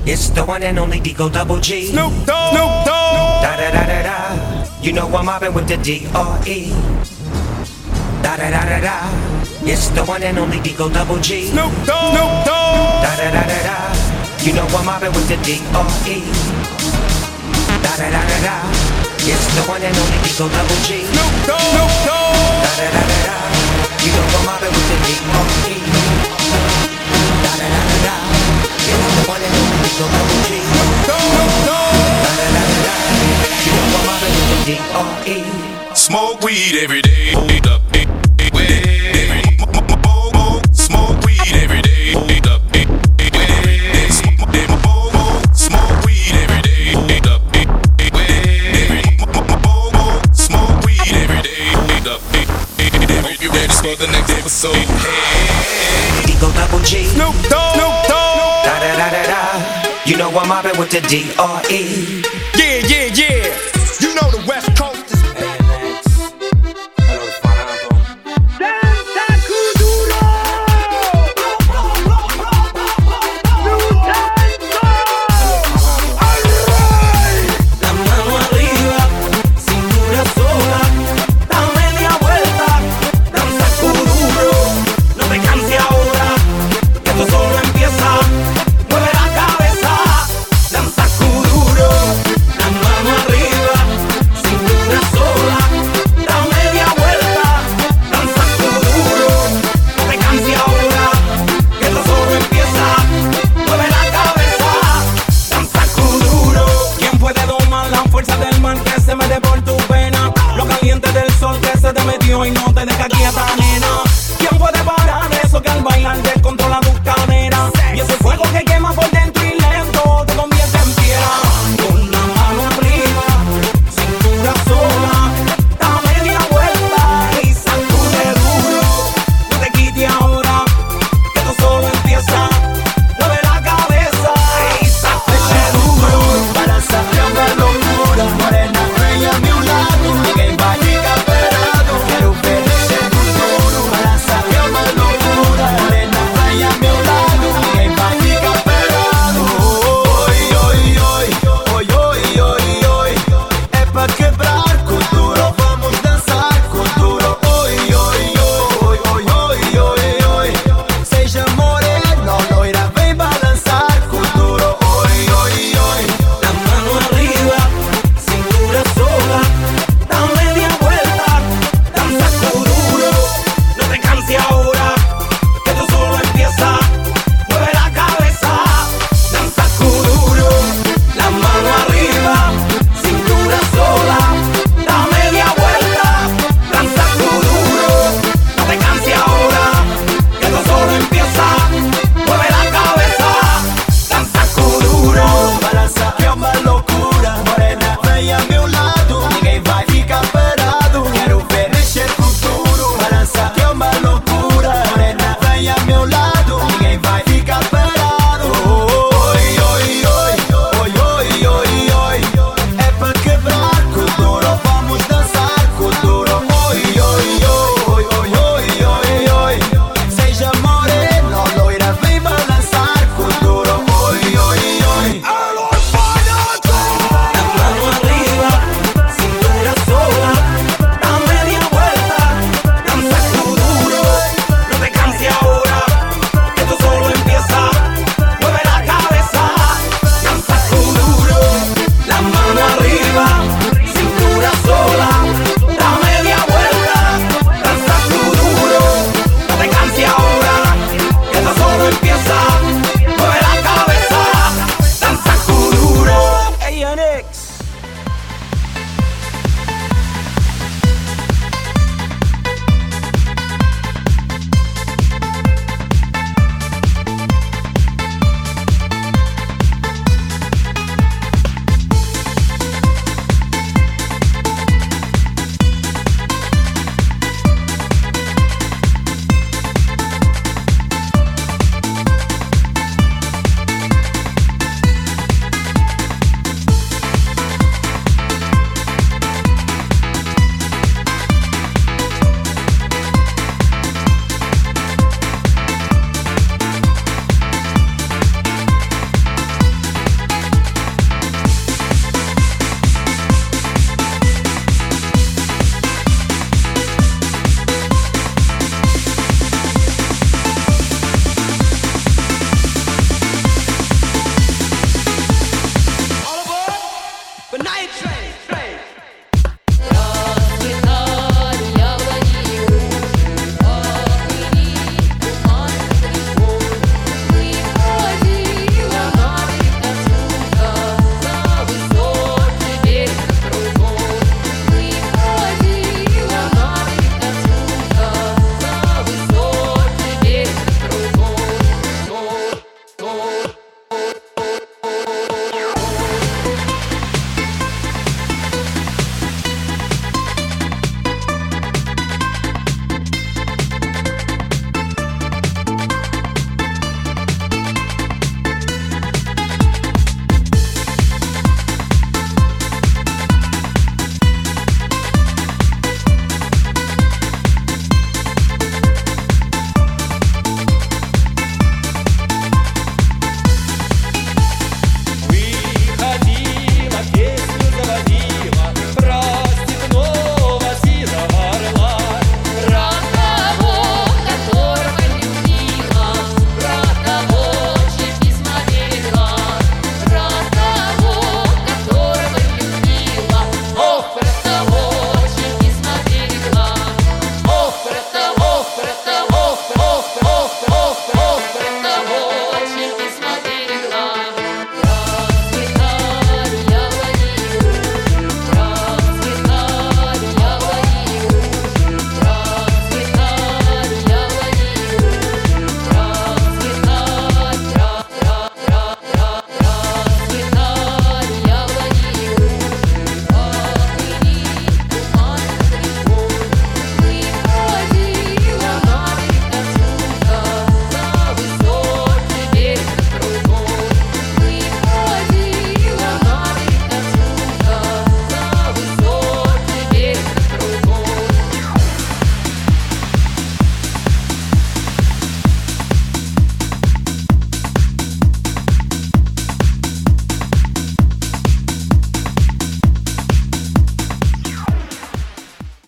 It's the one and only Digo Double G. Snoop Dogg. Snoop Dogg. Da da da da da. You know I'm mobbing with the D.R.E. Da da da da da. It's the one and only Digo Double G. Snoop Dogg. Snoop Dogg. Da da da da da. You know I'm mobbing with the D.R.E. Da da da da da. It's the one and only Digo Double G. Snoop Dogg. Snoop Dogg. Da da da da da. You know I'm mobbing with the D.R.E. Da da da da da. It's the one and only Digo Double G. Snoop Dogg. Da da da da da. You know I'm mobbing with the D.R.E. Smoke weed every day. Smoke weed every day. Smoke weed every day. Smoke weed every day. Hope you ready for the next episode. Hey. Digo Double G. Snoop Dogg. Snoop Dogg. Da da da da da. You know I'm mobbing with the D.R.E. Yeah, yeah, yeah.